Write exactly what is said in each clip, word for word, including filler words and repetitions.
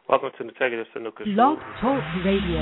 Welcome to the Integrative Snooker Show. Blog Talk Radio.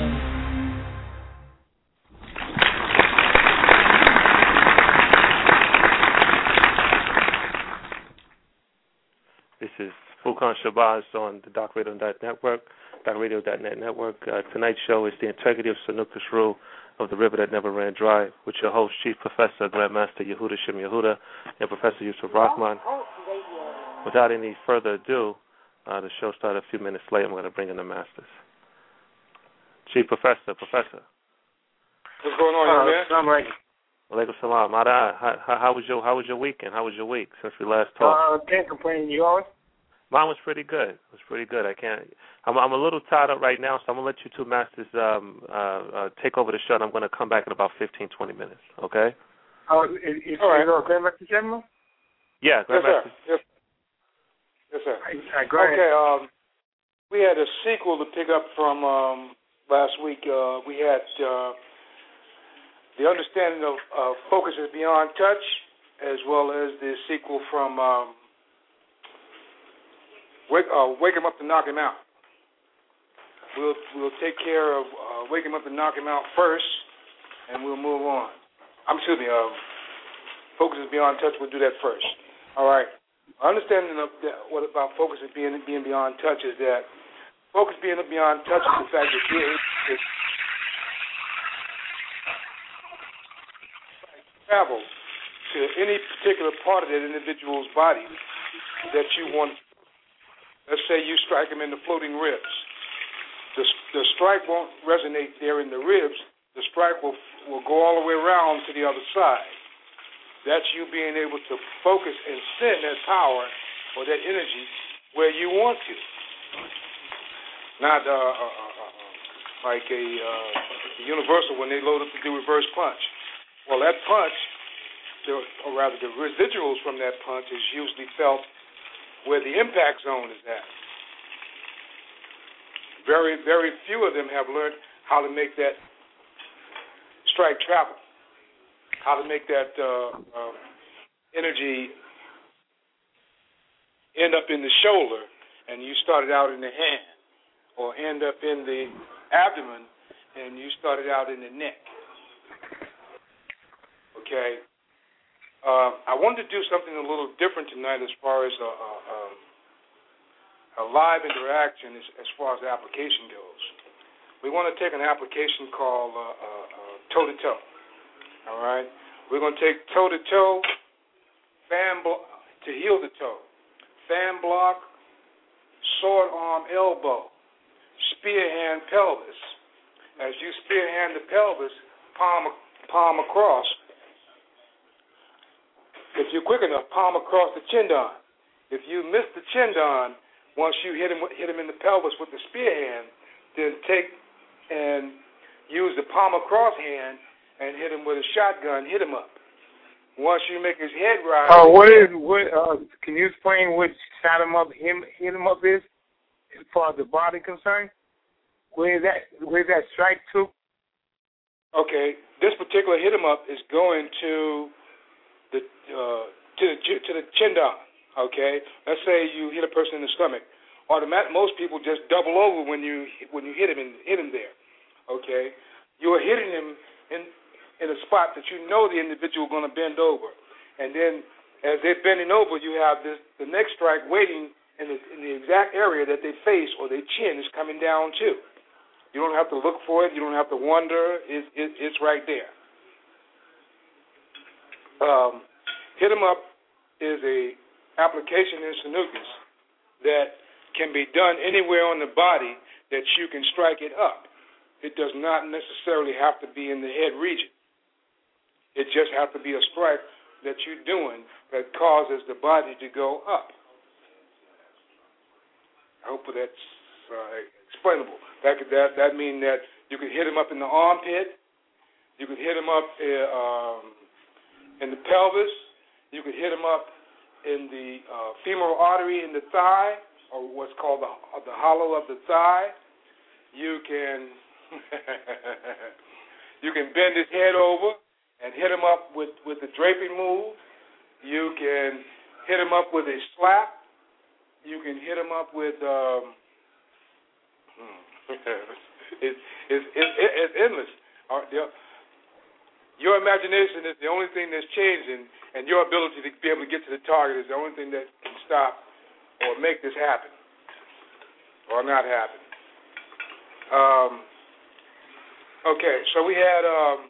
This is Furkan Shabazz on the Doc Radio dot Network, Doc Radio dot net network. Uh, tonight's show is the Integrative Snooker Show of the River That Never Ran Dry, with your host, Chief Professor Grandmaster Yehuda Shem Yehuda and Professor Yusuf Rahman. Without any further ado, uh, the show started a few minutes late. I'm going to bring in the masters. Chief Professor, Professor. What's going on, uh, man? Alaikum salam. How, how, how was your How was your weekend? How was your week since we last talked? Uh, can't complain. Yours? Mine was pretty good. It was pretty good. I can't. I'm, I'm a little tied up right now, so I'm gonna let you two masters um, uh, uh, take over the show. And I'm gonna come back in about fifteen, twenty minutes. Okay? Oh, uh, is, is, All right. Is Grandmaster General? Yeah, Grandmaster. Yes, sir. Yes, yes sir. All right, go ahead. Okay. Um, we had a sequel to pick up from um, last week. Uh, we had uh, the understanding of uh, focus is beyond touch, as well as the sequel from. Um, Wake, uh, wake him up to knock him out. We'll we'll take care of uh, wake him up to knock him out first, and we'll move on. I'm excuse me. Uh, focus is beyond touch. We'll do that first. All right. Understanding of that, what about focus is being being beyond touch is that focus being beyond touch is the fact that you're able to travel to any particular part of that individual's body that you want. Let's say you strike him in the floating ribs. The, the strike won't resonate there in the ribs. The strike will will go all the way around to the other side. That's you being able to focus and send that power or that energy where you want to. Not uh, uh, uh, like a uh, universal when they load up to do reverse punch. Well, that punch, the, or rather the residuals from that punch is usually felt where the impact zone is at. Very, very few of them have learned how to make that strike travel, how to make that uh, uh, energy end up in the shoulder, and you started out in the hand, or end up in the abdomen, and you started out in the neck. Okay? Uh, I wanted to do something a little different tonight as far as a, a, a live interaction as, as far as the application goes. We want to take an application called uh, uh, uh, toe-to-toe. All right? We're going to take toe-to-toe, fan blo- to heel the toe, fan block, sword arm elbow, spear hand pelvis. As you spear hand the pelvis, palm palm across. If you're quick enough, palm across the chin-don. If you miss the chin-don, once you hit him hit him in the pelvis with the spear hand, then take and use the palm across hand and hit him with a shotgun. Hit him up. Once you make his head rise. Oh, uh, what is what? Uh, can you explain what shot him up, him hit him up is, as far as the body concerned? Where is that? Where is that strike to? Okay, this particular hit him up is going to. The, uh, to the to the chin-don, okay? Let's say you hit a person in the stomach. Automatic, most people just double over when you when you hit him and hit him there, okay? You are hitting him in in a spot that you know the individual is going to bend over, and then as they're bending over, you have this the next strike waiting in the in the exact area that they face or their chin is coming down to. You don't have to look for it. You don't have to wonder. It's it, it's right there. Um, hit 'em up is a application in snookus that can be done anywhere on the body that you can strike it up. It does not necessarily have to be in the head region. It just has to be a strike that you're doing that causes the body to go up. I hope that's uh, explainable. That could, that that mean that you could hit 'em up in the armpit. You could hit 'em up. Uh, um, in the pelvis, you could hit them up in the uh, femoral artery in the thigh, or what's called the, the hollow of the thigh. You can you can bend his head over and hit him up with, with the draping move. You can hit him up with a slap. You can hit him up with um, is is is, is endless. Our, the, your imagination is the only thing that's changing, and your ability to be able to get to the target is the only thing that can stop or make this happen or not happen. Um, okay, so we had um,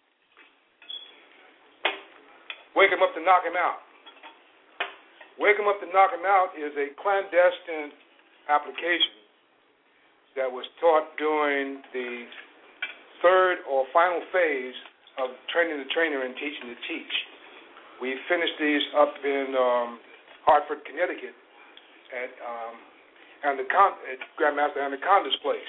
Wake 'em Up to Knock 'em Out. Wake 'em Up to Knock 'em Out is a clandestine application that was taught during the third or final phase of training the trainer and teaching to teach. We finished these up in um, Hartford, Connecticut, at um, Anaconda, at Grandmaster Anaconda's place.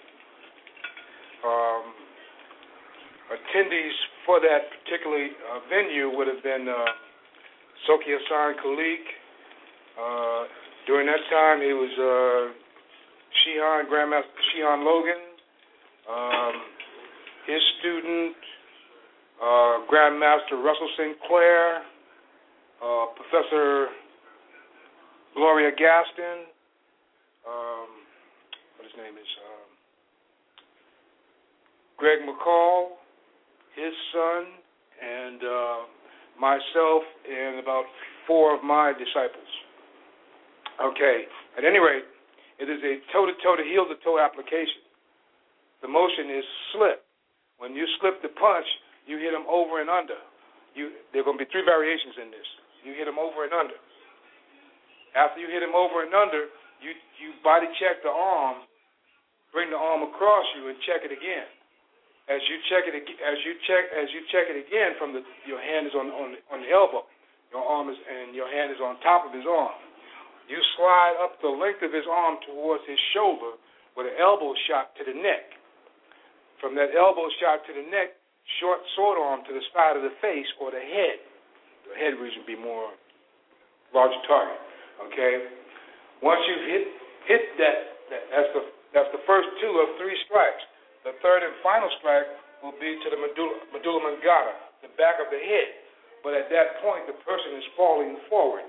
Um, attendees for that particular uh, venue would have been uh, Soki Hassan Khalik. Uh, during that time, he was uh, Shihan, Grandmaster Shihan Logan, um, his student, uh, Grandmaster Russell Sinclair, uh, Professor Gloria Gaston, um, what his name is, um, Greg McCall, his son, and uh, myself, and about four of my disciples. Okay, at any rate, it is a toe-to-toe to heel-to-toe application. The motion is slip. When you slip the punch, you hit them over and under. You, there are going to be three variations in this. You hit them over and under. After you hit them over and under, you, you body check the arm, bring the arm across you, and check it again. As you check it, as you check, as you check it again, from the your hand is on on, on the elbow, your arm is and your hand is on top of his arm. You slide up the length of his arm towards his shoulder with an elbow shot to the neck. From that elbow shot to the neck, short sword arm to the side of the face or the head. The head region would be more larger target. Okay. Once you've hit hit that, that that's the that's the first two of three strikes. The third and final strike will be to the medulla, medulla oblongata, the back of the head. But at that point, the person is falling forward.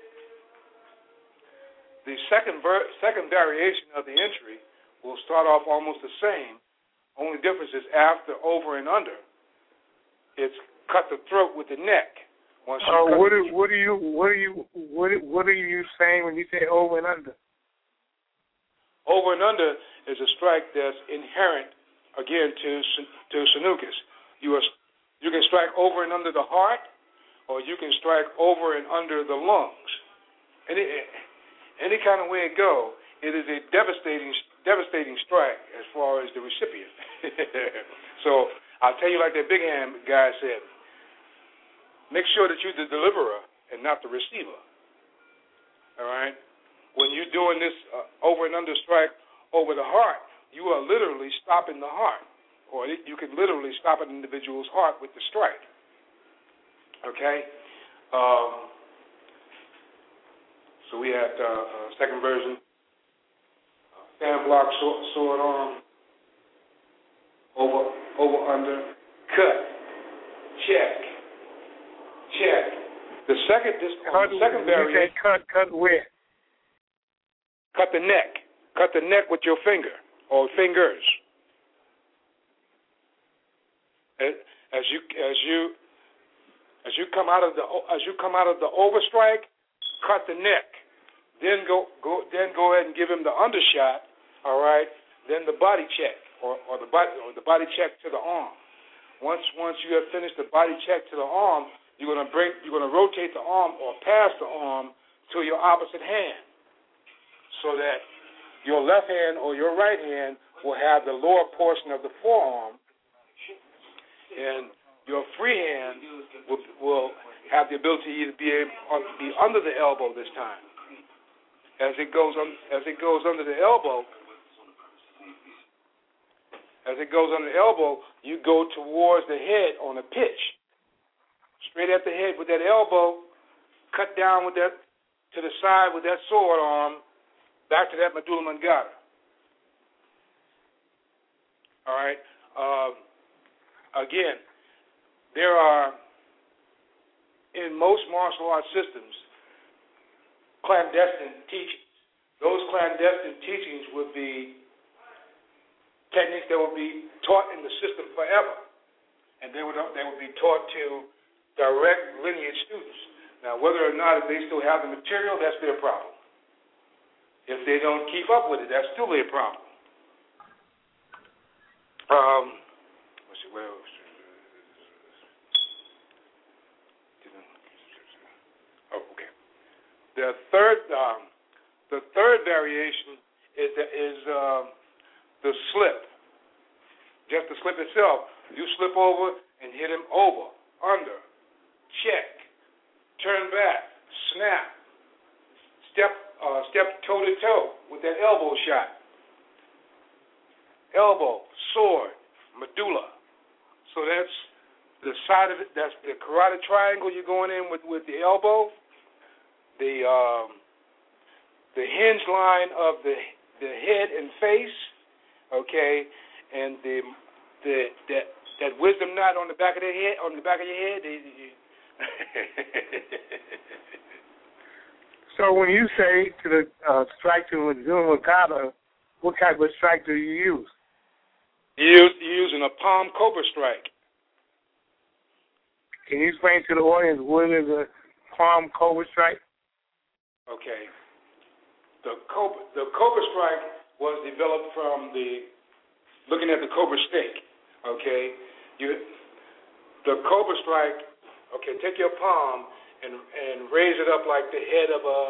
The second ver- second variation of the entry will start off almost the same. Only difference is after over and under, it's cut the throat with the neck. Once you uh, cut what, the are, what are you what are you what what are you saying when you say over and under? Over and under is a strike that's inherent, again, to to Sanukis. You are you can strike over and under the heart, or you can strike over and under the lungs. Any any kind of way it go, it is a devastating devastating strike as far as the recipient. So I'll tell you like that big hand guy said, make sure that you're the deliverer and not the receiver. All right? When you're doing this uh, over and under strike over the heart, you are literally stopping the heart, or it, you can literally stop an individual's heart with the strike. Okay? Um, so we had uh, uh, second version, uh, fan block, sword, sword arm, over, over, under, cut, check, check. The second, this, Cut, the second variation. Cut, cut where? Cut the neck. Cut the neck with your finger or fingers. As you as you as you come out of the as you come out of the overstrike, cut the neck. Then go go then go ahead and give him the undershot. All right. Then the body check or, or the body or the body check to the arm. Once once you have finished the body check to the arm, you're gonna break. You're gonna rotate the arm or pass the arm to your opposite hand, so that your left hand or your right hand will have the lower portion of the forearm, and your free hand will, will have the ability to be able to be under the elbow this time. As it goes on, as it goes under the elbow, as it goes under the elbow, you go towards the head on a pitch, straight at the head with that elbow, cut down with that to the side with that sword arm. Back to that medulla oblongata. All right. Uh, again, there are, in most martial arts systems, clandestine teachings. Those clandestine teachings would be techniques techniques that will be taught in the system forever, and they would they would be taught to direct lineage students. Now, whether or not if they still have the material, that's their problem. If they don't keep up with it, that's still their problem. Um, let's see, where else? Oh, okay. The third, um, the third variation is the, is uh, the slip. Just the slip itself. You slip over and hit him over, under, check, turn back, snap, step, uh, step toe to toe with that elbow shot. Elbow, sword, medulla. So that's the side of it. That's the karate triangle you're going in with, with the elbow. The um, the hinge line of the the head and face, okay, and the the that that wisdom knot on the back of the head, on the back of your head. So when you say to the uh, strike to Zuma Kata, what type of strike do you use? You you're using a palm cobra strike. Can you explain to the audience what is a palm cobra strike? Okay. The cobra, the cobra strike was developed from the looking at the cobra snake. Okay, you the cobra strike. Okay, take your palm and and raise it up like the head of a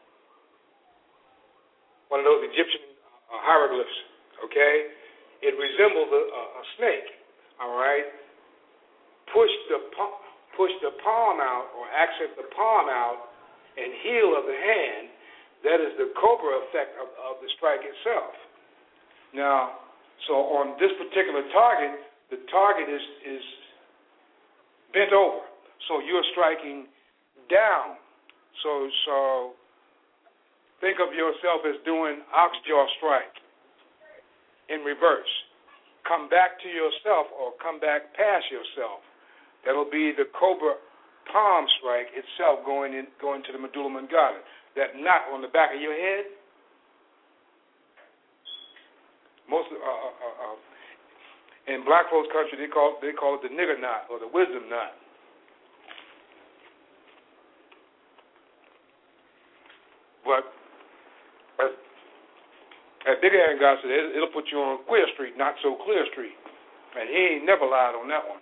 one of those Egyptian uh, hieroglyphs. Okay, it resembles a, a snake. All right, push the push the palm out or access the palm out and heel of the hand. That is the cobra effect of, of the strike itself. Now, so on this particular target, the target is, is bent over. So you're striking down. So so think of yourself as doing oxjaw strike in reverse. Come back to yourself or come back past yourself. That'll be the cobra palm strike itself going in, going to the medulla oblongata. That knot on the back of your head, most uh, uh, uh, in black folks' country they call they call it the nigger knot or the wisdom knot. But as, as Big Aaron God said, it, it'll put you on Queer Street, not so clear street, and he ain't never lied on that one.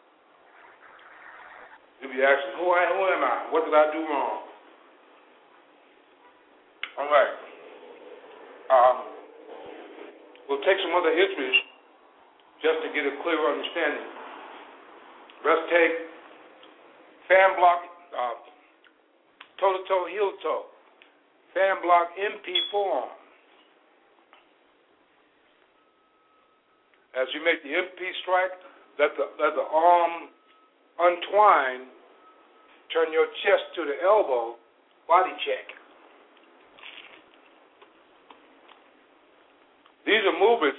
You'll be asking, who, I, who am I? What did I do wrong? All right. Um, we'll take some other histories just to get a clearer understanding. Let's take fan block, uh, toe-to-toe, heel-to-toe, fan block M P forearm. As you make the M P strike, let the, let the arm untwine, turn your chest to the elbow, body check. These are movements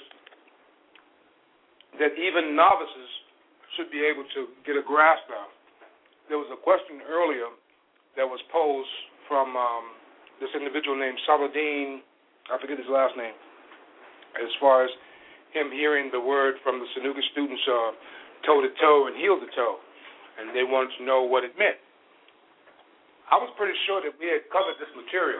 that even novices should be able to get a grasp of. There was a question earlier that was posed from um, this individual named Saladin, I forget his last name, as far as him hearing the word from the Sanuka students uh, toe-to-toe and heel-to-toe, and they wanted to know what it meant. I was pretty sure that we had covered this material,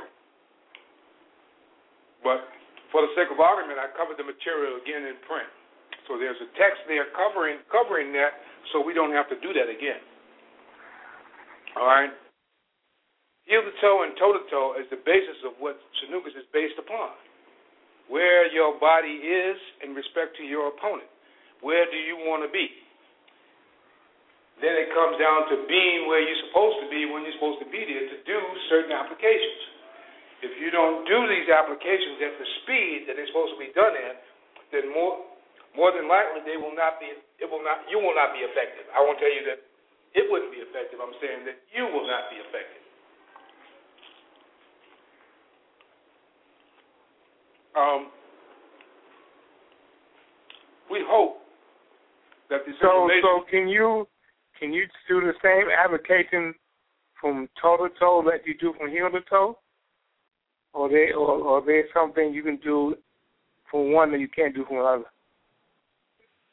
but for the sake of argument, I covered the material again in print. So there's a text there covering covering that, so we don't have to do that again. All right? Heel-to-toe and toe-to-toe is the basis of what Sanukas is based upon. Where your body is in respect to your opponent. Where do you want to be? Then it comes down to being where you're supposed to be when you're supposed to be there to do certain applications. If you don't do these applications at the speed that they're supposed to be done at, then more more than likely they will not be it will not you will not be effective. I won't tell you that it wouldn't be effective. I'm saying that you will not be effective. Um, we hope that this so so can you can you do the same application from toe to toe that you do from heel to toe? Or they, or, or there's something you can do from one that you can't do from another?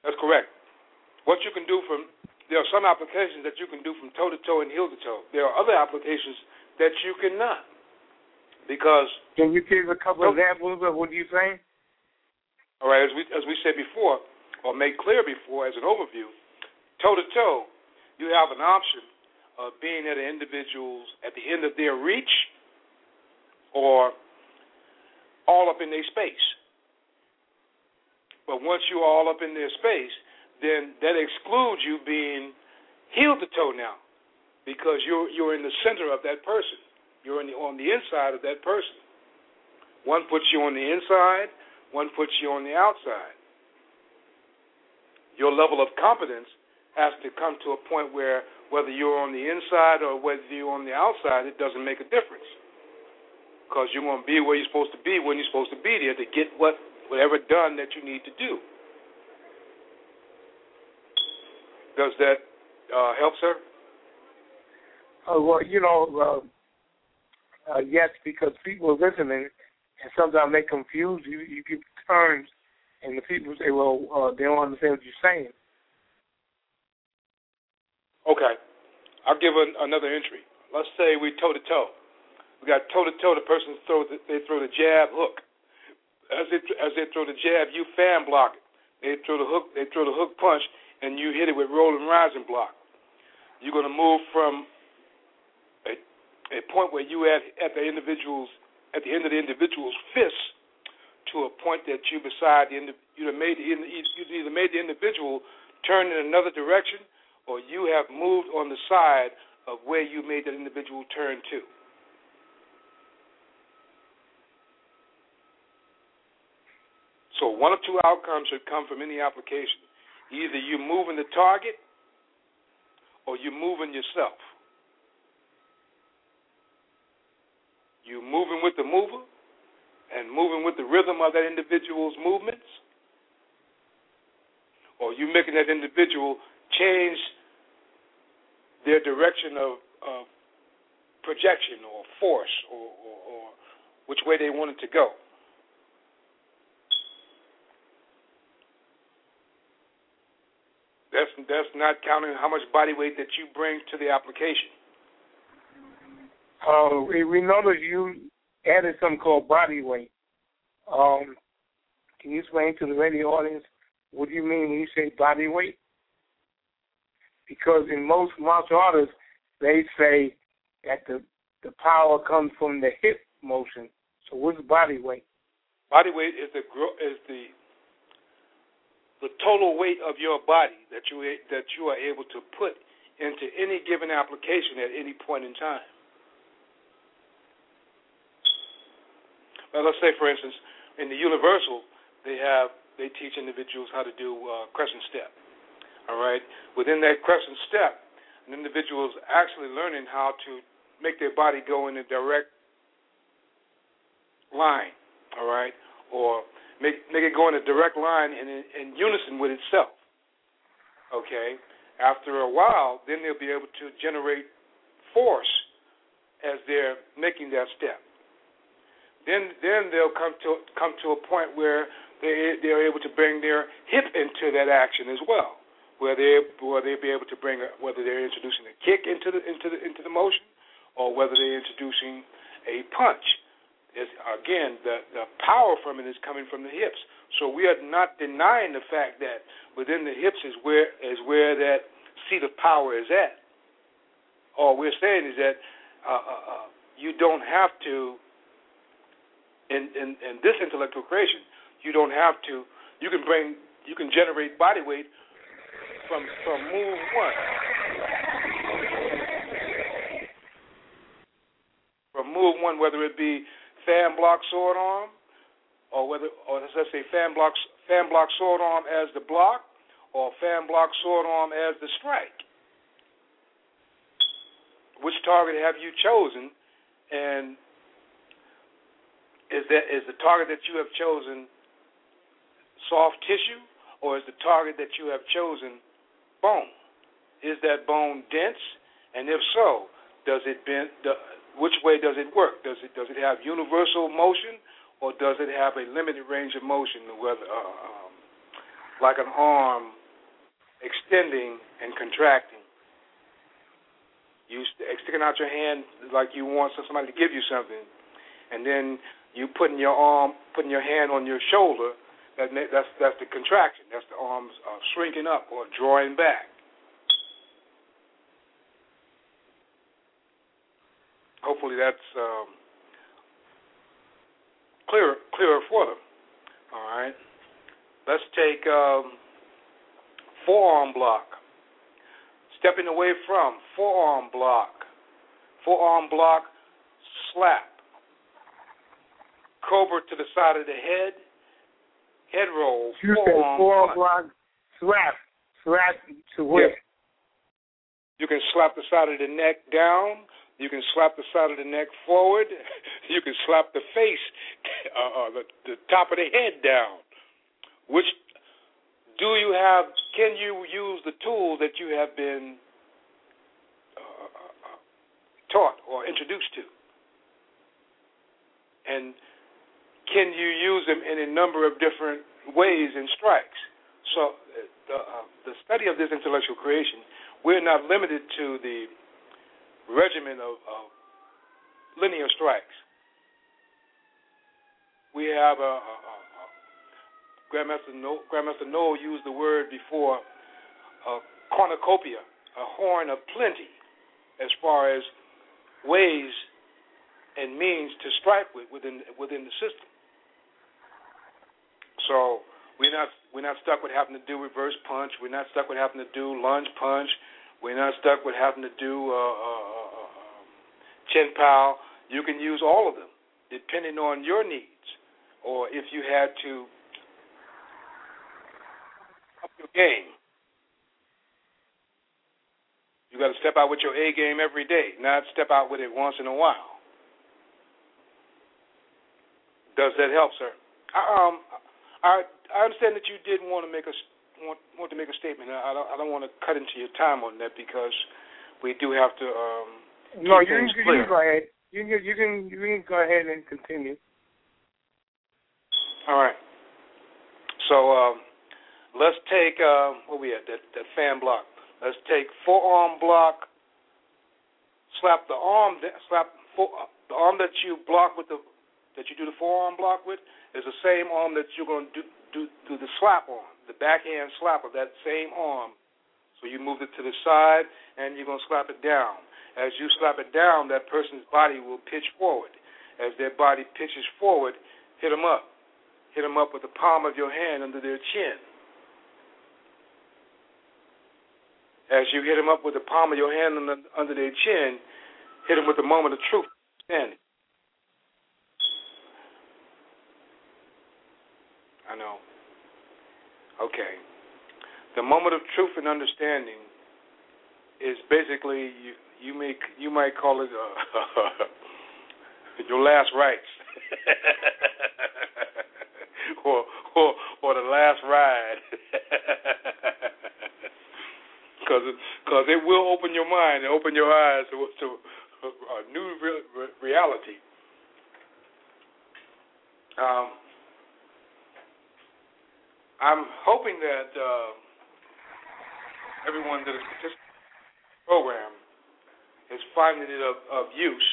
That's correct. What you can do from, there are some applications that you can do from toe to toe and heel to toe. There are other applications that you cannot. Because. Can you give a couple of examples of what you're saying? All right, as we as we said before, or made clear before as an overview, toe to toe, you have an option of being at an individual's at the end of their reach or all up in their space. But once you're all up in their space, then that excludes you being heel to toe now, because you're you're in the center of that person. You're in the, on the inside of that person. One puts you on the inside, one puts you on the outside. Your level of competence has to come to a point where whether you're on the inside or whether you're on the outside, it doesn't make a difference, because you're going to be where you're supposed to be when you're supposed to be there to get what whatever done that you need to do. Does that uh, help, sir? Uh, well, you know, uh, uh, yes, because people are listening, and sometimes they confuse you. You give terms, and the people say, well, uh, they don't understand what you're saying. Okay. I'll give an, another entry. Let's say we toe-to-toe. We got toe-to-toe. The person throws the, they throw the jab hook. As they, as they throw the jab, you fan block it. They throw the hook. They throw the hook punch, and you hit it with rolling rising block. You're going to move from a, a point where you at at the individual's at the end of the individual's fist to a point that you beside the you made the you either made the individual turn in another direction, or you have moved on the side of where you made that individual turn to. So one of two outcomes should come from any application. Either you're moving the target or you're moving yourself. You're moving with the mover and moving with the rhythm of that individual's movements, or you're making that individual change their direction of, of projection or force or, or, or which way they want it to go. That's, that's not counting how much body weight that you bring to the application. Uh, we, we noticed you added something called body weight. Um, can you explain to the radio audience what do you mean when you say body weight? Because in most martial artists, they say that the, the power comes from the hip motion. So what's body weight? Body weight is the is the the total weight of your body that you that you are able to put into any given application at any point in time. Well, let's say, for instance, in the Universal, they have they teach individuals how to do uh, crescent step. All right, within that crescent step, an individual is actually learning how to make their body go in a direct line. All right, or Make, make it go in a direct line and in, in unison with itself. Okay? After a while, then they'll be able to generate force as they're making that step. Then then they'll come to come to a point where they they're able to bring their hip into that action as well, where they where they'll be able to bring a, whether they're introducing a kick into the into the into the motion, or whether they're introducing a punch. Is, again, the, the power from it is coming from the hips. So we are not denying the fact that within the hips is where is where that seat of power is at. All we're saying is that uh, uh, uh, you don't have to, in, in, in this intellectual creation, you don't have to, you can bring, you can generate body weight from, from move one. From move one, whether it be fan block sword arm, or whether, or let's say fan block fan block sword arm as the block, or fan block sword arm as the strike. Which target have you chosen, and is that is the target that you have chosen soft tissue, or is the target that you have chosen bone? Is that bone dense, and if so, does it bend? Which way does it work? Does it does it have universal motion, or does it have a limited range of motion? Whether uh, um, like an arm extending and contracting. You st- sticking out your hand like you want somebody to give you something, and then you putting your arm, putting your hand on your shoulder. That that's that's the contraction. That's the arms uh, shrinking up or drawing back. Hopefully that's um, clearer clearer for them. All right. Let's take um, forearm block. Stepping away from forearm block. Forearm block, slap. Cobra to the side of the head. Head roll. You forearm, say forearm block, slap. Slap to where? Yeah. You can slap the side of the neck down. You can slap the side of the neck forward. You can slap the face, uh, uh, the, the top of the head down. Which do you have? Can you use the tools that you have been uh, taught or introduced to? And can you use them in a number of different ways and strikes? So the, uh, the study of this intellectual creation, we're not limited to the regimen of, of linear strikes. We have a, a, a, a Grandmaster Noel, Grandmaster Noel used the word before, a cornucopia, a horn of plenty, as far as ways and means to strike with within within the system. So we're not we're not stuck with having to do reverse punch. We're not stuck with having to do lunge punch. We're not stuck with having to do uh, uh, uh, chin pow. You can use all of them, depending on your needs, or if you had to up your game. You got to step out with your A game every day, not step out with it once in a while. Does that help, sir? I, um, I I understand that you did want to make a want, want to make a statement. I don't I don't want to cut into your time on that because we do have to. Um, no, you can, you can go ahead. You can you can you can go ahead and continue. All right. So um, let's take uh, what we had that that fan block. Let's take forearm block. Slap the arm. Slap for, the arm that you block with the that you do the forearm block with is the same arm that you're going to do, do, do the slap on, the backhand slap of that same arm. So you move it to the side, and you're going to slap it down. As you slap it down, that person's body will pitch forward. As their body pitches forward, hit them up. Hit them up with the palm of your hand under their chin. As you hit them up with the palm of your hand under, under their chin, hit them with the moment of truth. Standing. I know. Okay. The moment of truth and understanding is basically you. You may you might call it uh, your last rites, or or or the last ride, because because it will open your mind and open your eyes to, to a new re- reality. Um. I'm hoping that uh, everyone that is participating in the program is finding it of, of use,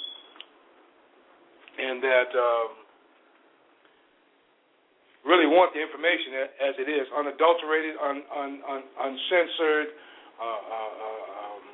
and that um, really want the information as it is, unadulterated, un, un, un, uncensored, uh, uh, um,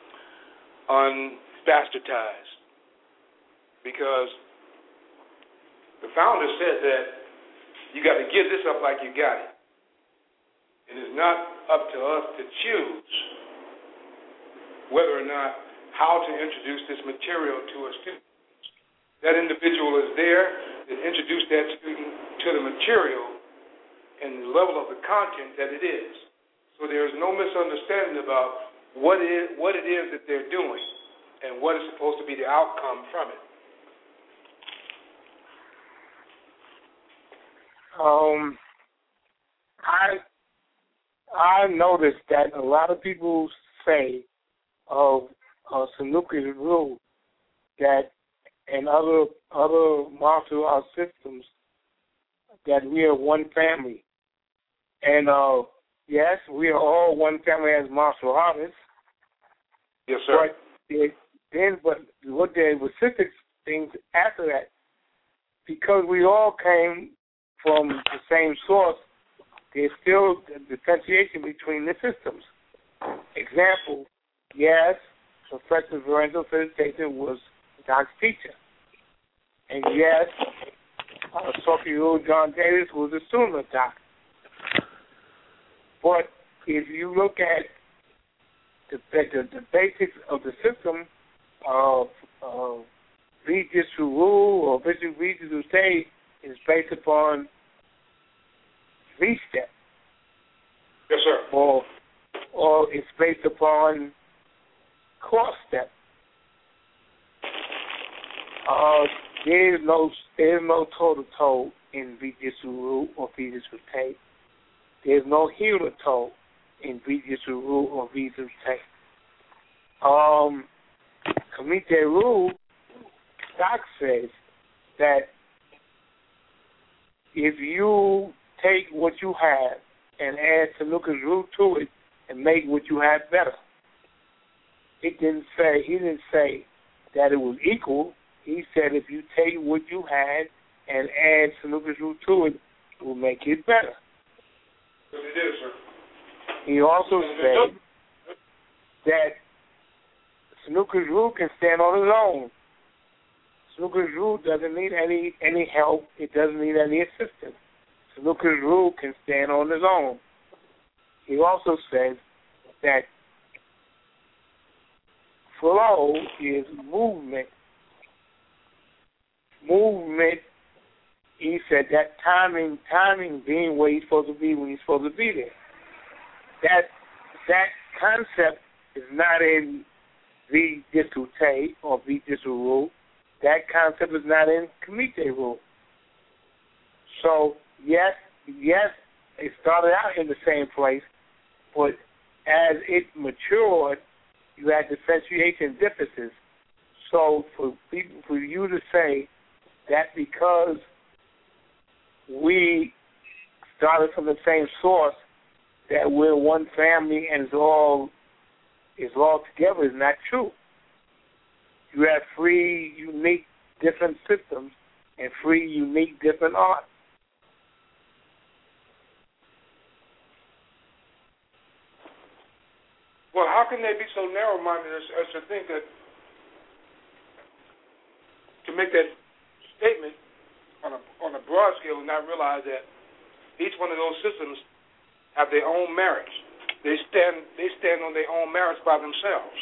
unbastardized. Because the founder said that you got to give this up like you got it. It is not up to us to choose whether or not how to introduce this material to a student. That individual is there to introduce that student to the material and the level of the content that it is. So there is no misunderstanding about what it is, what it is that they're doing and what is supposed to be the outcome from it. Um, I I noticed that a lot of people say of uh, Sanuki's rule that in other other martial art systems that we are one family, And uh, yes, we are all one family as martial artists. Yes, sir. But it, then, but what there were specific things after that, because we all came from the same source, there's still a differentiation between the systems. Example, yes, Professor Lorenzo Felicitator was Doc's teacher. And yes, uh, Sophie John Davis was a student of Doc. But if you look at the, the, the basics of the system of uh, Vijitsu rule or Vijitsu state is based upon V-step. Yes, sir. Or, or it's based upon cross-step. Uh, there is no there is no toe-to-toe in Vijitsu rule or Vijitsu state. There's no heel-to-toe in Vijitsu rule or Vijitsu state. Um, Kumite rule, Doc says that if you take what you have and add Sanuka's root to it and make what you have better. It didn't say, he didn't say that it was equal. He said if you take what you had and add Sanuka's root to it, it will make it better. Yes, it is, sir. He also said that Sanuka's root can stand on its own. Sanuka's root doesn't need any, any help. It doesn't need any assistance. Sanuka's root can stand on its own. He also says that flow is movement. Movement, he said that timing, timing being where he's supposed to be when he's supposed to be there. That that concept is not in Vijitsu Te or Vijitsu rule. That concept is not in Kumite rule. So yes, yes, it started out in the same place, but as it matured, you had differentiation differences. So for people, for you to say that because we started from the same source, that we're one family and it's all is all together is not true. You have three unique different systems and three unique different arts. Well, how can they be so narrow-minded as, as to think that, to make that statement on a on a broad scale and not realize that each one of those systems have their own merits. They stand they stand on their own merits by themselves.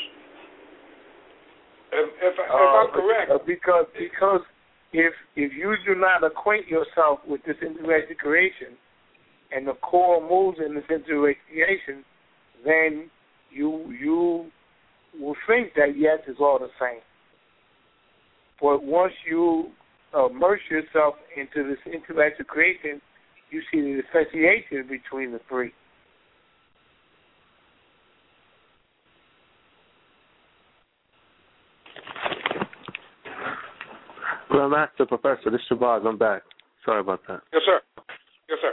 If, if, if uh, I'm correct, because because if if you do not acquaint yourself with this integrated creation and the core moves in this integrated creation, then you you will think that yes, it's all the same. But once you immerse yourself into this intellectual creation, you see the differentiation between the three. Grandmaster Professor, this is Shabazz. I'm back. Sorry about that. Yes, sir. Yes, sir.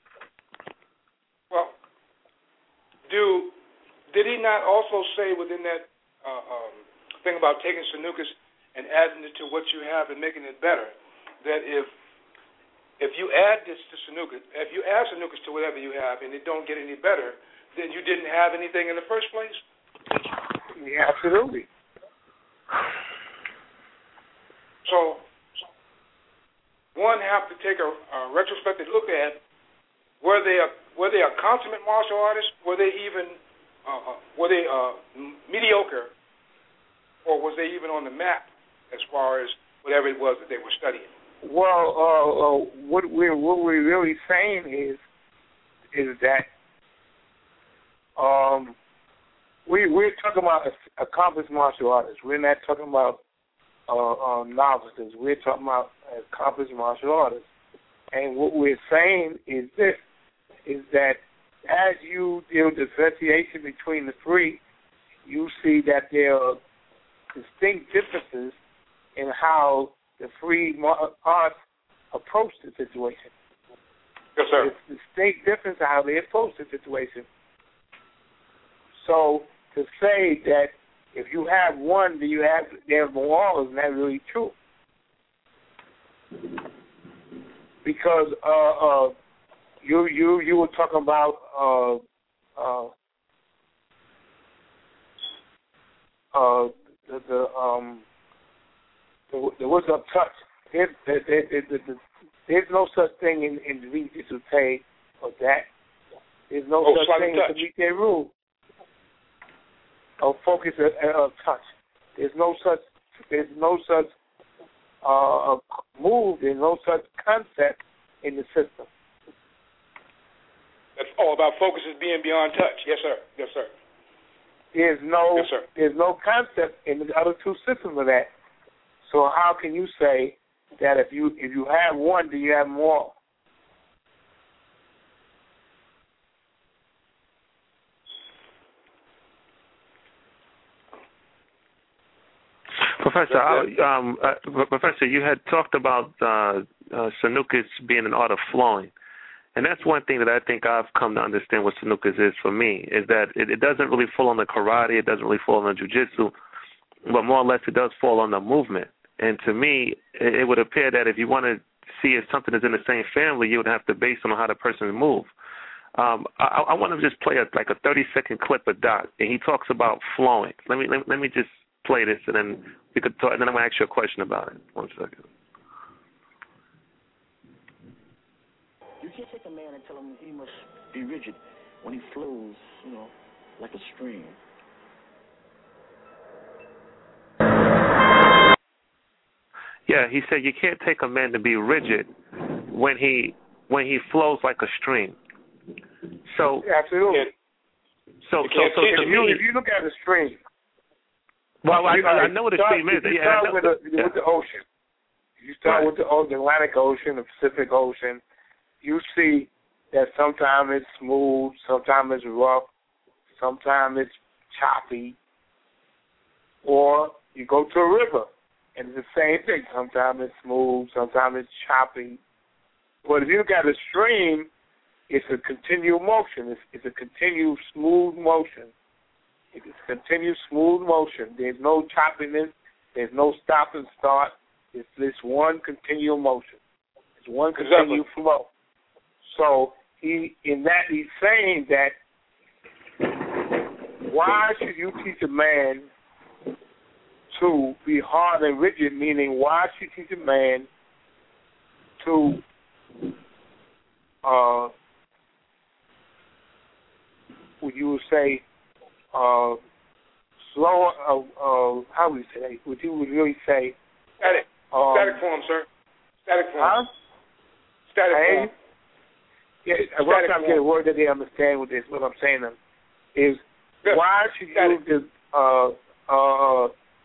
Well, do did he not also say within that uh, um, thing about taking Sanukas and adding it to what you have and making it better, that if if you add this to Sanukas, if you add Sanukas to whatever you have and it don't get any better, then you didn't have anything in the first place? Yeah, absolutely. So one have to take a, a retrospective look at were they a, were they a consummate martial artist? Were they even uh, were they uh, mediocre, or was they even on the map as far as whatever it was that they were studying? Well, uh, uh, what we're what we're really saying is is that um, we we're talking about accomplished martial artists. We're not talking about uh, uh, novices. We're talking about accomplished martial artists. And what we're saying is this: is that as you deal with differentiation between the three, you see that there are distinct differences in how the three arts approach the situation. Yes, sir. It's distinct difference in how they approach the situation. So to say that if you have one, then you have there's more, is not really true. Because uh, uh, you you you were talking about uh, uh, uh, the, the um the, the what's up touch. There's, there, there, there, there, there's no such thing in in the digital pay or that. There's no oh, such thing touch. as a meet their rule of focus of, of touch. There's no such there's no such uh, move. There's no such concept in the system. That's all about focus is being beyond touch. Yes, sir. Yes, sir. There's no yes, sir. there's no concept in the other two systems of that. So how can you say that if you if you have one, do you have more? Professor, I, um, uh, Professor, you had talked about uh, uh, Sanukis being an art of flowing, and that's one thing that I think I've come to understand what Sanukis is for me, is that it, it doesn't really fall on the karate, it doesn't really fall on the jiu-jitsu, but more or less it does fall on the movement. And to me, it, it would appear that if you want to see if something is in the same family, you would have to base on how the person moves. Um, I, I want to just play a, like a thirty-second clip of Doc, and he talks about flowing. Let me let, let me just play this, and then we could talk, and then I'm going to ask you a question about it. One second. You can't take a man and tell him he must be rigid when he flows, you know, like a stream. Yeah, he said you can't take a man to be rigid when he when he flows like a stream. So absolutely. So so so if to you, me, if you look at the stream. Well, I, you know, I know what a stream is. You Yeah, start with, a, yeah. with the ocean. You start right. with the, the Atlantic Ocean, the Pacific Ocean. You see that sometimes it's smooth, sometimes it's rough, sometimes it's choppy. Or you go to a river, and it's the same thing. Sometimes it's smooth, sometimes it's choppy. But if you look at a stream, it's a continual motion. It's, it's a continual smooth motion. It's a continuous smooth motion. There's no choppiness. There's no stop and start. It's this one continual motion. It's one continual exactly. flow. So he, in that, he's saying that why should you teach a man to be hard and rigid? Meaning, why should you teach a man to uh, what you would say? Uh, slow, uh, uh, how would you say? Would you would really say? Static. Um, Static form, sir. Static form. Huh? Static hey? form. Yeah, I'm trying to get a word that they understand with this. What I'm saying them is yes. why should you just uh uh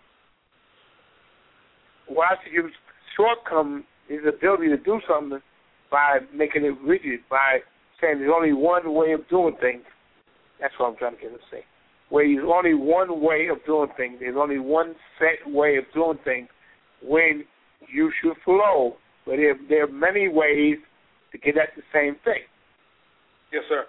why should you shortcome his ability to do something by making it rigid, by saying there's only one way of doing things? That's what I'm trying to get him to say. Where there's only one way of doing things. There's only one set way of doing things when you should flow. But there, there are many ways to get at the same thing. Yes, sir.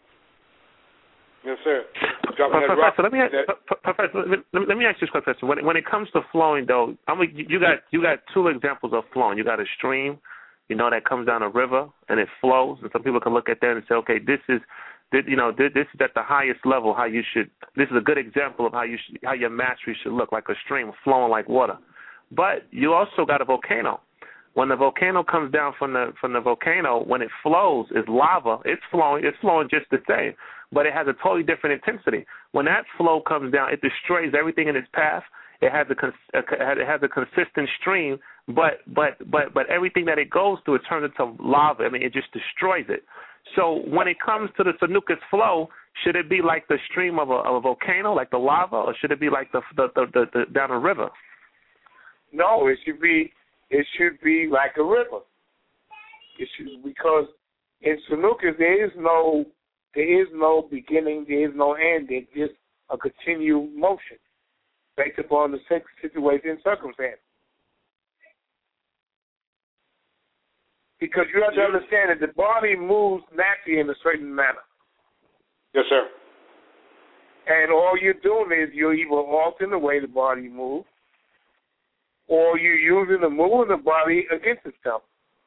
Yes, sir. Professor, let me ask, Professor, let me, let me ask you this question. When, when it comes to flowing, though, I mean, you got you got two examples of flowing. You got a stream, you know, that comes down a river and it flows, and some people can look at that and say, okay, this is You know, this is at the highest level. How you should. This is a good example of how you should, how your mastery should look, like a stream flowing like water. But you also got a volcano. When the volcano comes down from the from the volcano, when it flows, it's lava. It's flowing. It's flowing just the same, but it has a totally different intensity. When that flow comes down, it destroys everything in its path. It has a, it has a consistent stream, but but but but everything that it goes through, it turns into lava. I mean, it just destroys it. So when it comes to the Sanukis flow, should it be like the stream of a, of a volcano, like the lava, or should it be like the the, the, the, the down a river? No, it should be it should be like a river. It should, because in Sanukis there is no there is no beginning, there is no end. It's just a continual motion based upon the situation and circumstance. Because you have to understand that the body moves naturally in a certain manner. Yes, sir. And all you're doing is you're either altering the way the body moves, or you're using the moving the body against itself.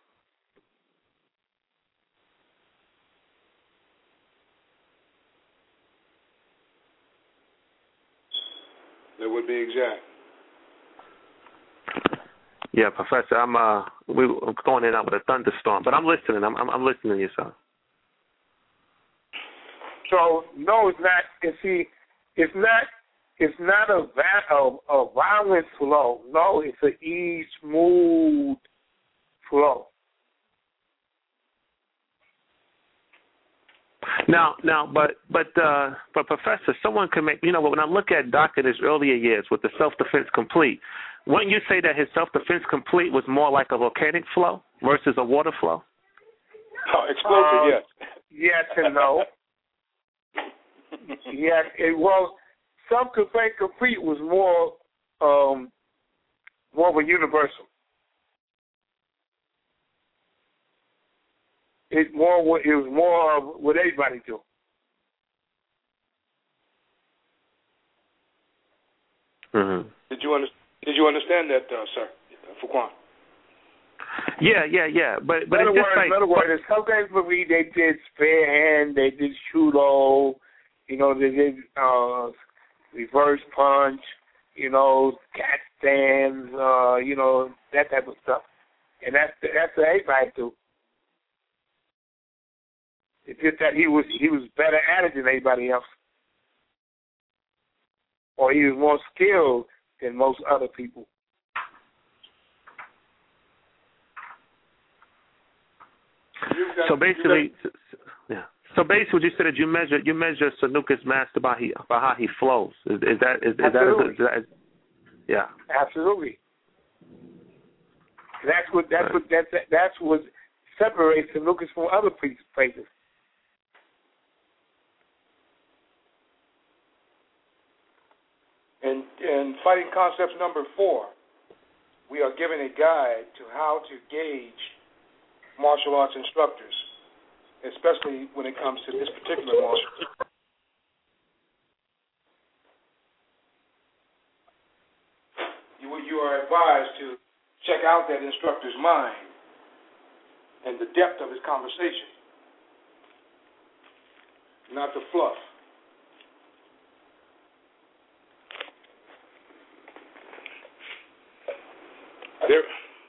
That would be exact. Yeah, Professor, I'm uh, we I'm going in and out with a thunderstorm, but I'm listening. I'm I'm, I'm listening to you, sir. So no, it's not. And see, it's not. It's not a, a a violent flow. No, it's an easy, smooth flow. Now, now, but but uh, but Professor, someone can make you know when I look at Doc in his earlier years with the self-defense complete, wouldn't you say that his self-defense complete was more like a volcanic flow versus a water flow? Oh, explosive, uh, yes. Yes and no. Yes, it was. Self-defense complete was more um, more of a universal. It more what it was more of what everybody do. Mm-hmm. Did you under, Did you understand that, uh, sir, Fuquan? Yeah, yeah, yeah. But but in other it's just words, like in other words, sometimes for me they did spare hand, they did judo, you know, they did uh, reverse punch, you know, cat stands, uh, you know, that type of stuff, and that's that's what everybody do. It's just that he was he was better at it than anybody else, or he was more skilled than most other people. So basically, yeah. So basically, you said that you measure you measure Sanuka's master by he by how he flows. Is, is that is, is that, a, is that yeah? Absolutely. That's what that's right. what that's that's what separates Sanuka from other places. In, in fighting concepts number four, we are given a guide to how to gauge martial arts instructors, especially when it comes to this particular martial art. You, you are advised to check out that instructor's mind and the depth of his conversation, not the fluff. There,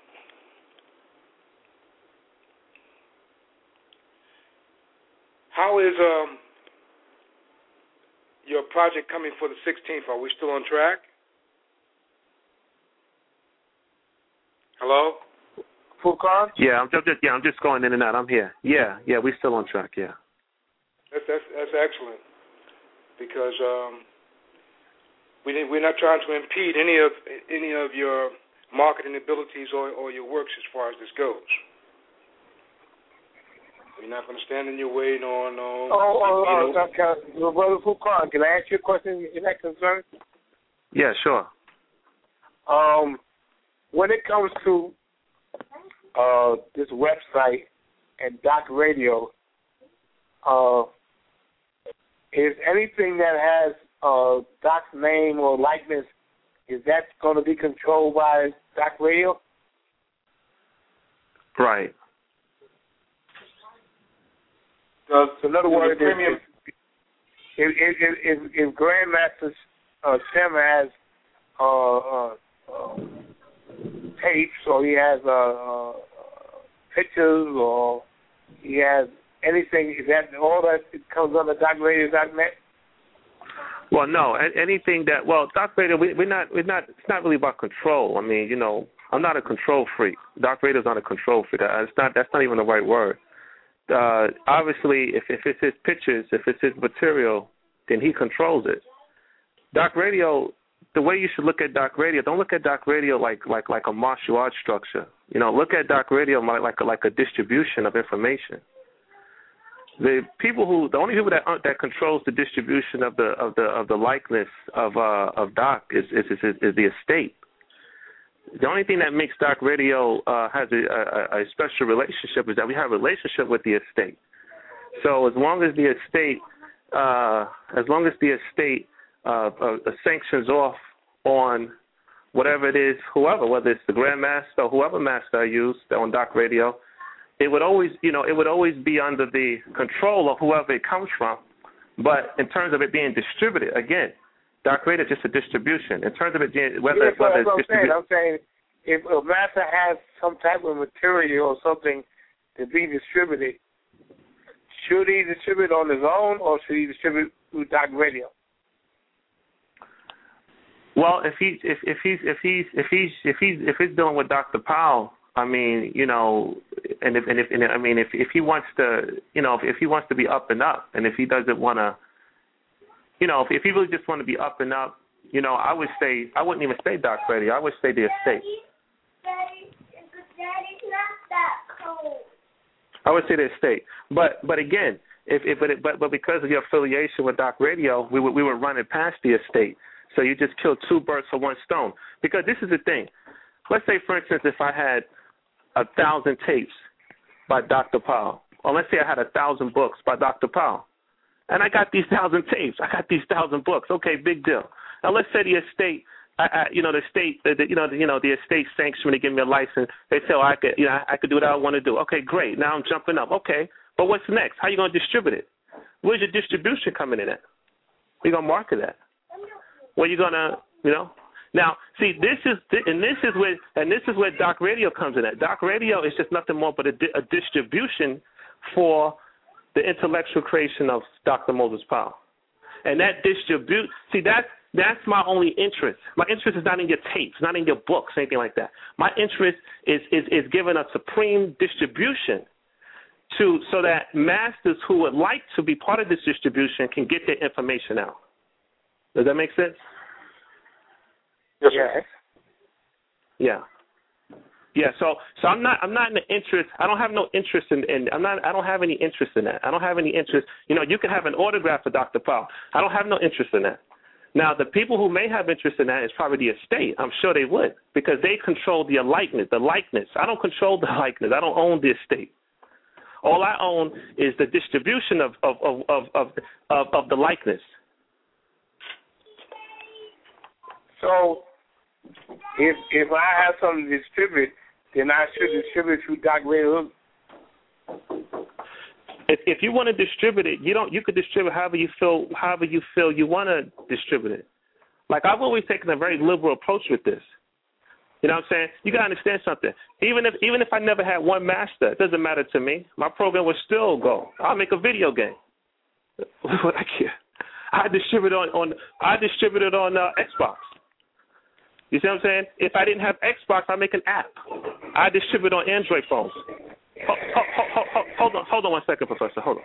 how is um, your project coming for the sixteenth? Are we still on track? Hello? Fukan? Yeah, I'm just yeah, I'm just going in and out. I'm here. Yeah, yeah, we're still on track. Yeah. That's that's, that's excellent because um, we didn't, we're not trying to impede any of any of your marketing abilities or, or your works as far as this goes. We're not going to stand in your way, no, no. Oh, oh, you know. oh okay. Well, Brother Fukan, can I ask you a question in that concern? Yeah, sure. Um, when it comes to uh, this website and Doc Radio, uh, is anything that has uh, Doc's name or likeness, is that going to be controlled by Doc Radio? Uh, Right. So in other words, premium. if, if, if, if, if Grandmaster uh, Tim has uh, uh, uh, tapes or he has uh, uh, pictures or he has anything, is that all that comes under doc radio dot net? Well, no, anything that well, Doc Radio, we, we're not, we're not. It's not really about control. I mean, you know, I'm not a control freak. Doc Radio's not a control freak. That's not. That's not even the right word. Uh, obviously, if, if it's his pictures, if it's his material, then he controls it. Doc Radio, the way you should look at Doc Radio, don't look at Doc Radio like like like a martial arts structure. You know, look at Doc Radio like like a, like a distribution of information. The people who, the only people that that controls the distribution of the of the of the likeness of uh, of Doc is is, is is the estate. The only thing that makes Doc Radio uh, has a, a, a special relationship is that we have a relationship with the estate. So as long as the estate, uh, as long as the estate uh, uh, sanctions off on whatever it is, whoever, whether it's the Grandmaster or whoever master I use on Doc Radio, it would always, you know, it would always be under the control of whoever it comes from. But in terms of it being distributed, again, Doc Radio is just a distribution. In terms of it being, whether, yeah, whether it's I'm saying, distributed. I'm saying if a master has some type of material or something to be distributed, should he distribute on his own or should he distribute through Doc Radio? Well, if he if if he's if he's if he's if he's if he's dealing with Doctor Powell, I mean, you know, and if and if and I mean if if he wants to, you know, if, if he wants to be up and up, and if he doesn't want to, you know, if, if he really just want to be up and up, you know, I would say I wouldn't even say Doc Radio. I would say the estate. Daddy, Daddy's not that cold. I would say the estate, but but again, if, if but but but because of your affiliation with Doc Radio, we were we were running past the estate. So you just killed two birds with one stone. Because this is the thing. Let's say, for instance, if I had a thousand tapes by Doctor Powell, or let's say I had a thousand books by Doctor Powell, and I got these thousand tapes, I got these thousand books. Okay, big deal. Now let's say the estate, I, I, you know, the state, the, the, you know, the, you know, the estate sanctioned to give me a license. They say, oh, I could, you know, I could do what I want to do. Okay, great. Now I'm jumping up. Okay, but what's next? How are you going to distribute it? Where's your distribution coming in at? Where you going to market that? Where you gonna, you know? Now, see, this is and this is where and this is where Doc Radio comes in at. Doc Radio is just nothing more but a, di- a distribution for the intellectual creation of Doctor Moses Powell, and that distribute. See, that's that's my only interest. My interest is not in your tapes, not in your books, anything like that. My interest is is is giving a supreme distribution to so that masters who would like to be part of this distribution can get their information out. Does that make sense? Yes, sir. Yeah. Yeah. So, so I'm not, I'm not in the interest. I don't have no interest in, in. I'm not. I don't have any interest in that. I don't have any interest. You know, you can have an autograph for Doctor Powell. I don't have no interest in that. Now, the people who may have interest in that is probably the estate. I'm sure they would because they control the likeness. The likeness. I don't control the likeness. I don't own the estate. All I own is the distribution of of of of of, of, of the likeness. So, if if I have something to distribute, then I should distribute through Doc Radio. If if you want to distribute it, you don't. You could distribute however you feel. However you feel you want to distribute it. Like I've always taken a very liberal approach with this. You know what I'm saying? You gotta understand something. Even if even if I never had one master, it doesn't matter to me. My program would still go. I'll make a video game. What I care. I distribute on on. I distribute it on uh, Xbox. You see what I'm saying? If I didn't have Xbox, I make an app. I distribute on Android phones. Ho, ho, ho, ho, ho, hold on, hold on one second, Professor. Hold on.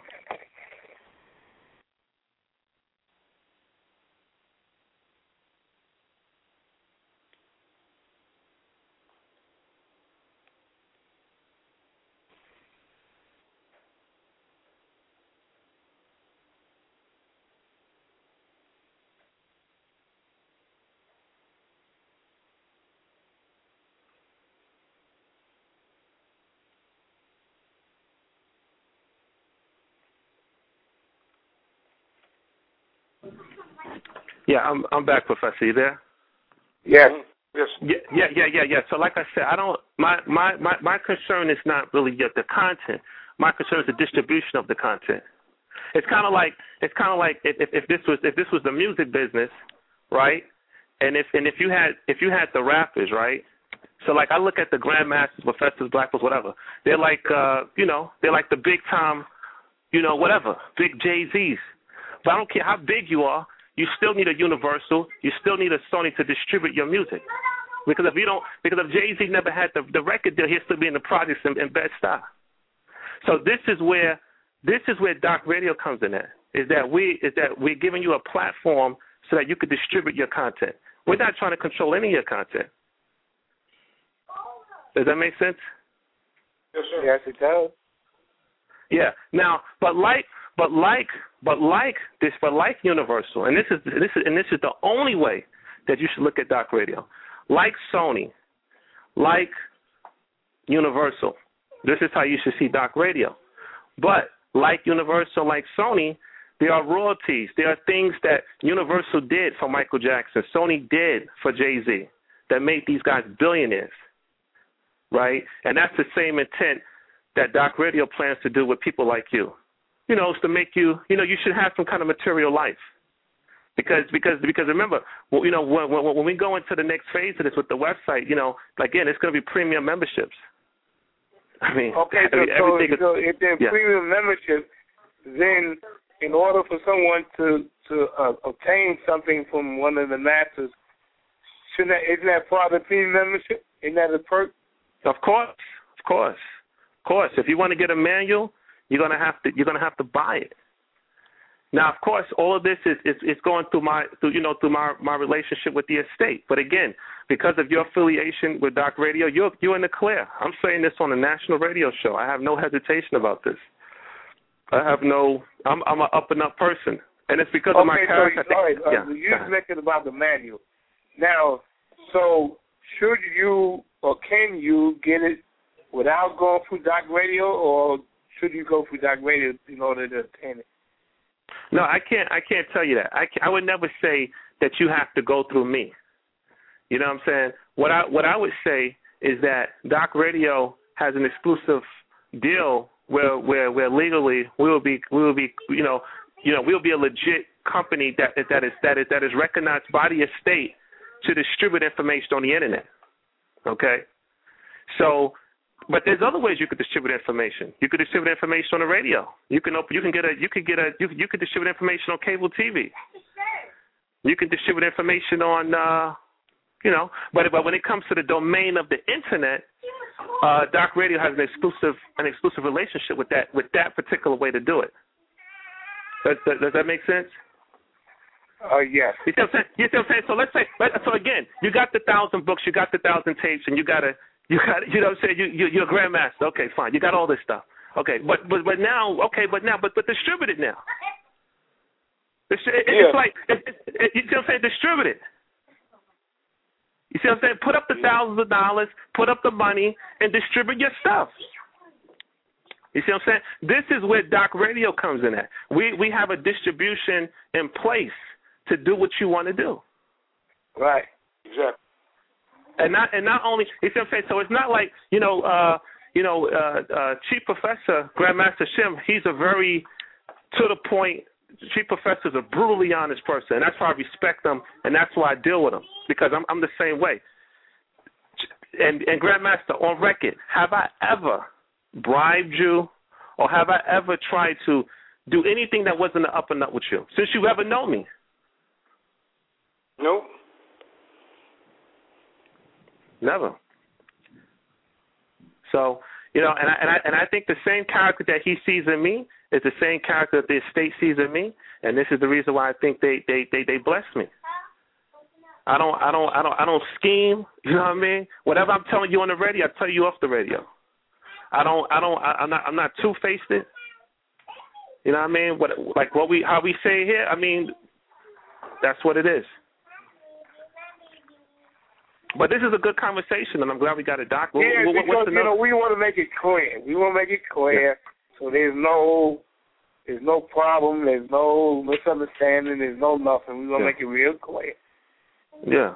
Yeah, I'm I'm back, Professor. You there? Yes. Yes. Yeah, yeah, yeah, yeah, yeah. So, like I said, I don't. My my my, my concern is not really the content. My concern is the distribution of the content. It's kind of like it's kind of like if, if if this was if this was the music business, right? And if and if you had if you had the rappers, right? So, like I look at the Grandmasters, Professors, Black Bulls, whatever. They're like, uh, you know, they're like the big time, you know, whatever, big Jay-Z's. But I don't care how big you are. You still need a Universal. You still need a Sony to distribute your music. Because if you don't, because if Jay-Z never had the, the record deal, he'd still be in the projects in, in Bed-Stuy. So this is where this is where Doc Radio comes in at. Is that we is that we're giving you a platform so that you could distribute your content. We're not trying to control any of your content. Does that make sense? Yes, sir. Yes, it does. Yeah. Now, but like, but like, but like this, but like Universal, and this is this is and this is the only way that you should look at Doc Radio. Like Sony, like Universal. This is how you should see Doc Radio. But like Universal, like Sony, there are royalties. There are things that Universal did for Michael Jackson, Sony did for Jay-Z, that made these guys billionaires, right? And that's the same intent that Doc Radio plans to do with people like you. You know, it's to make you, you know, you should have some kind of material life. Because, because, because remember, well, you know, when, when, when we go into the next phase of this with the website, you know, again, it's going to be premium memberships. I mean, okay, so, I mean, everything so, so is, if they're yeah. premium membership, then in order for someone to to uh, obtain something from one of the masters, shouldn't that, isn't that part of the premium membership? Isn't that a perk? Of course, of course, of course. If you want to get a manual, you're gonna have to you're gonna have to buy it. Now, of course, all of this is, is, is going through my through you know through my, my relationship with the estate. But again, because of your affiliation with Doc Radio, you're you're in the clear. I'm saying this on a national radio show. I have no hesitation about this. I have no. I'm I'm an up and up person, and it's because okay, of my character. So, all right, uh, yeah, you just mentioned about the manual. Now, so should you or can you get it without going through Doc Radio, or should you go through Doc Radio in order to obtain it? No, I can't. I can't tell you that. I can, I would never say that you have to go through me. You know what I'm saying? What I what I would say is that Doc Radio has an exclusive deal where where where legally we will be we will be you know you know we'll be a legit company that that is that is that is recognized by the estate to distribute information on the internet. Okay, so. But there's other ways you could distribute information. You could distribute information on the radio. You can open. You can get a. You could get a. You, you could distribute information on cable T V. You can distribute information on. Uh, you know. But but when it comes to the domain of the internet, uh, Doc Radio has an exclusive an exclusive relationship with that with that particular way to do it. Does, does, does that make sense? Uh, yes. You see what I'm saying? You see what I'm saying? So let's say. So again, you got the thousand books, you got the thousand tapes, and you got a. You got, you know what I'm saying? You, you, you're a grandmaster. Okay, fine. You got all this stuff. Okay, but but but now, okay, but now, but but distribute it now. It's, it, yeah. it's like, it, it, it, you see what I'm saying? Distribute it. You see what I'm saying? Put up the thousands of dollars, put up the money, and distribute your stuff. You see what I'm saying? This is where Doc Radio comes in at. We we have a distribution in place to do what you want to do. Right. Exactly. And not and not only you see what I'm saying. So it's not like you know uh, you know uh, uh, Chief Professor Grandmaster Shim. He's a very to the point. Chief Professor's a brutally honest person, and that's why I respect him, and that's why I deal with him because I'm I'm the same way. And and Grandmaster, on record, have I ever bribed you, or have I ever tried to do anything that wasn't an up and up with you since you ever know me? Nope. Never. So, you know, and I, and I and I think the same character that he sees in me is the same character that the estate sees in me, and this is the reason why I think they they, they, they bless me. I don't I don't I don't I don't scheme, you know what I mean? Whatever I'm telling you on the radio, I tell you off the radio. I don't I don't I, I'm not I'm not two-faced it. You know what I mean? What like what we how we say it here, I mean that's what it is. But this is a good conversation, and I'm glad we got it, Doc. Yeah, what, because, what's the you know, we want to make it clear. We want to make it clear yeah. so there's no there's no problem, there's no misunderstanding, there's no nothing. We want to yeah. make it real clear. Yeah.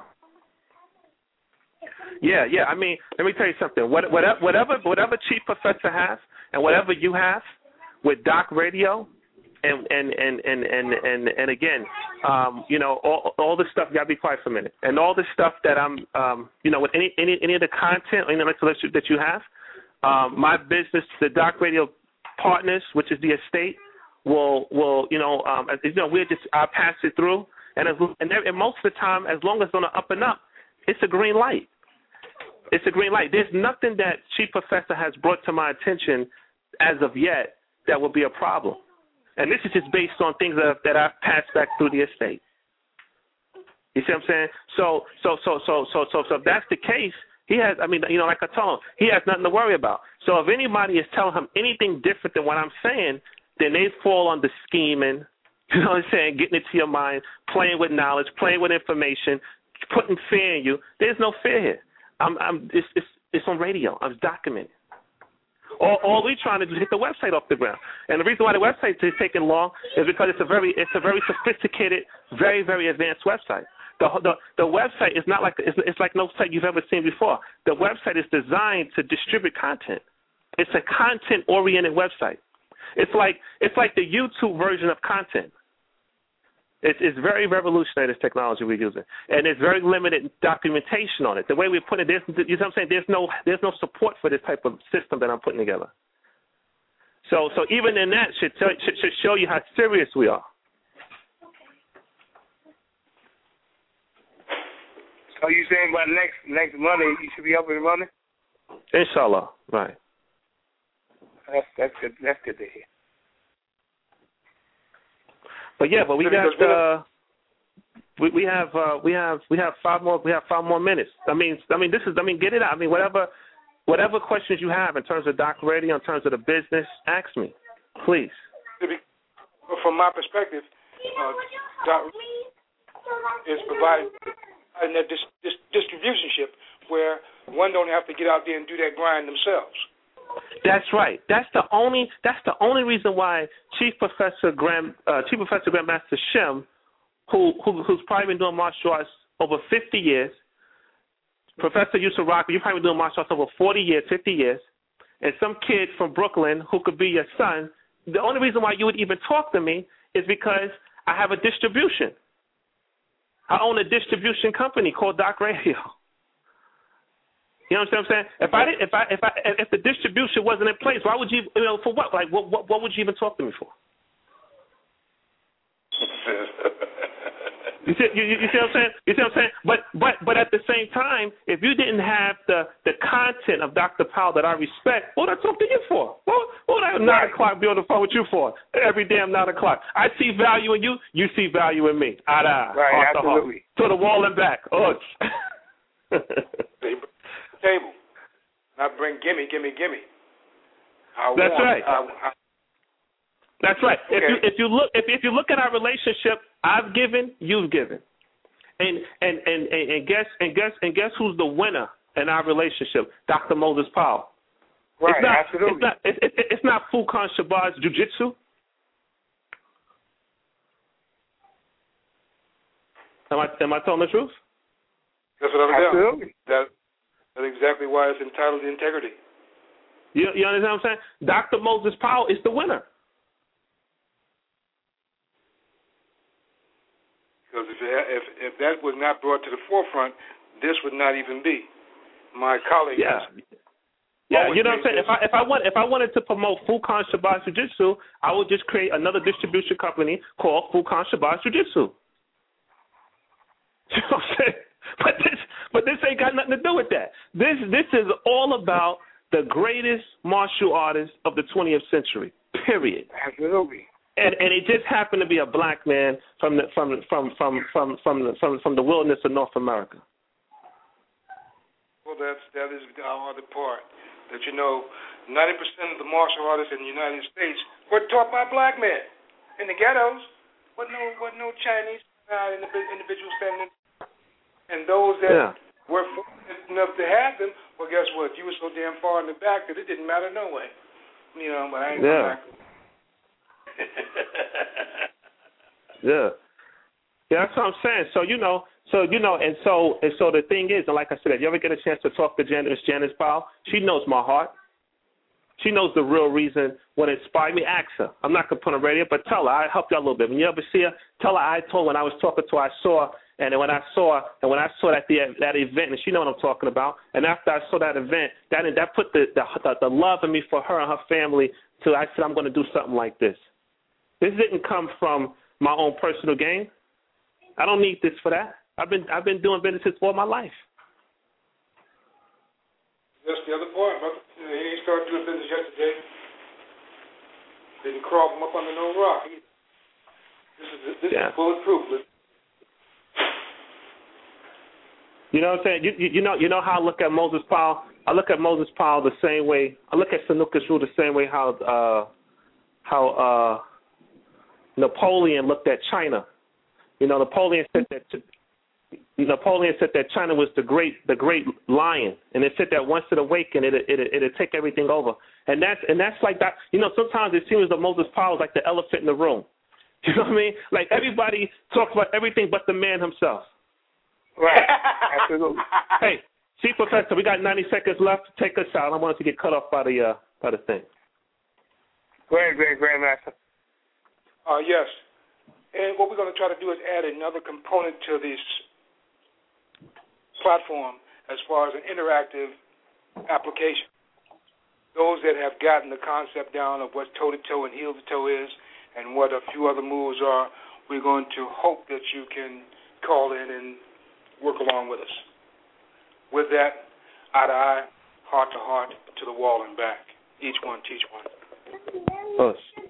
Yeah, yeah. I mean, let me tell you something. What, whatever, whatever, whatever Chief Professor has and whatever you have with Doc Radio, And and, and, and, and, and, and again, um, you know, all, all this stuff, you got to be quiet for a minute. And all this stuff that I'm, um, you know, with any, any any of the content or anything that you, that you have, um, my business, the Doc Radio partners, which is the estate, will, will you know, um, you know, we'll just I'll pass it through. And, as, and, and most of the time, as long as it's on the up and up, it's a green light. It's a green light. There's nothing that Chief Professor has brought to my attention as of yet that will be a problem. And this is just based on things that, that I've passed back through the estate. You see what I'm saying? So, so, so, so, so, so, so if that's the case, he has. I mean, you know, like I told him, he has nothing to worry about. So if anybody is telling him anything different than what I'm saying, then they fall under scheming. You know what I'm saying? Getting into your mind, playing with knowledge, playing with information, putting fear in you. There's no fear here. I'm, I'm, it's, it's, it's on radio. I'm documenting. All, all we're trying to do is get the website off the ground. And the reason why the website is taking long is because it's a very, it's a very sophisticated, very, very advanced website. The, the, the website is not like, it's, it's like no site you've ever seen before. The website is designed to distribute content. It's a content-oriented website. It's like, it's like the YouTube version of content. It's, it's very revolutionary, this technology we're using, and there's very limited documentation on it. The way we put it, there's, you know what I'm saying? There's no, there's no support for this type of system that I'm putting together. So, so even in that should, tell, should, should show you how serious we are. So you saying by next next Monday you should be up and running? Inshallah, right? That's that's good. That's good to hear. But yeah, but we got uh, we we have uh, we have we have five more we have five more minutes. I mean I mean this is I mean get it out. I mean whatever whatever questions you have in terms of Doc Radio, in terms of the business, ask me, please. From my perspective, uh, Doc is providing that dis, dis, distributionship where one don't have to get out there and do that grind themselves. That's right. That's the only. That's the only reason why Chief Professor Grand, uh, Chief Professor Grandmaster Shem, who, who who's probably been doing martial arts over fifty years, Professor Yusuf Rocker, you've probably been doing martial arts over forty years, fifty years, and some kid from Brooklyn who could be your son. The only reason why you would even talk to me is because I have a distribution. I own a distribution company called Doc Radio. You know what I'm saying? If I did, if I if I if the distribution wasn't in place, why would you you know for what? Like what what, what would you even talk to me for? You see, you, you see what I'm saying? You see what I'm saying? But but but at the same time, if you didn't have the, the content of Doctor Powell that I respect, what would I talk to you for? What, what would I at nine o'clock be on the phone with you for? Every damn nine o'clock. I see value in you. You see value in me. Eye to eye. Right, heart absolutely. To, heart, to the wall and back. Oh. Table, not bring gimme, gimme, gimme. I That's want, right. I, I, That's right. Okay. If you if you look if if you look at our relationship, I've given, you've given, and and and and, and guess and guess and guess who's the winner in our relationship? Doctor Moses Powell. Right, it's not, absolutely. It's not it, it, it's not Fukan Shabazz Jiu-Jitsu. Am I am I telling the truth? That's what I'm Absolutely. doing. That, that's exactly why it's entitled integrity. You, you understand what I'm saying? Doctor Moses Powell is the winner. Because if, if if that was not brought to the forefront, this would not even be. My colleague. Yeah. Yeah, you know what I'm saying? If I if I want if I wanted to promote Fukan Shabazz Jiu-Jitsu, I would just create another distribution company called Fukan Shabazz Jiu-Jitsu. You know what I'm saying? But this, but this ain't got nothing to do with that. This, this is all about the greatest martial artist of the twentieth century. Period. Absolutely. And and it just happened to be a black man from the from from from from from the, from, from the wilderness of North America. Well, that's that is our other part. That you know, ninety percent of the martial artists in the United States were taught by black men in the ghettos. What no, what no Chinese uh, individuals standing. And those that yeah. were fortunate enough to have them, well, guess what? You were so damn far in the back that it didn't matter no way. You know, but I ain't yeah. back. yeah. Yeah, that's what I'm saying. So, you know, so, you know, and so and so the thing is, and like I said, if you ever get a chance to talk to Janice, Janice Powell, she knows my heart. She knows the real reason what inspired me. Ask her. I'm not going to put on radio, but tell her. I helped you out a little bit. When you ever see her, tell her I told when I was talking to her, I saw And when I saw, and when I saw that the, that event, and she know what I'm talking about. And after I saw that event, that that put the the, the love in me for her and her family. To I said I'm going to do something like this. This didn't come from my own personal gain. I don't need this for that. I've been I've been doing businesses for my life. That's the other part, brother. You know, he didn't start doing business yesterday. Didn't crawl him up under no rock. This is this yeah. is bulletproof. You know what I'm saying? You, you, you know you know how I look at Moses Powell? I look at Moses Powell the same way. I look at Sanukas Rule the same way how uh, how uh, Napoleon looked at China. You know, Napoleon said that Napoleon said that China was the great the great lion, and it said that once it awakened, it it it'll take everything over. And that's and that's like that. You know, sometimes it seems the Moses power is like the elephant in the room. You know what I mean? Like everybody talks about everything but the man himself. Right. Absolutely. Hey, Chief Professor, we got ninety seconds left. Take us out. I don't want to get cut off by the uh, by the thing. Go ahead, Grand Grandmaster. Uh, yes. And what we're going to try to do is add another component to this platform as far as an interactive application. Those that have gotten the concept down of what toe-to-toe and heel-to-toe is and what a few other moves are, we're going to hope that you can call in and work along with us. With that, eye to eye, heart to heart, to the wall and back. Each one teach one. Push.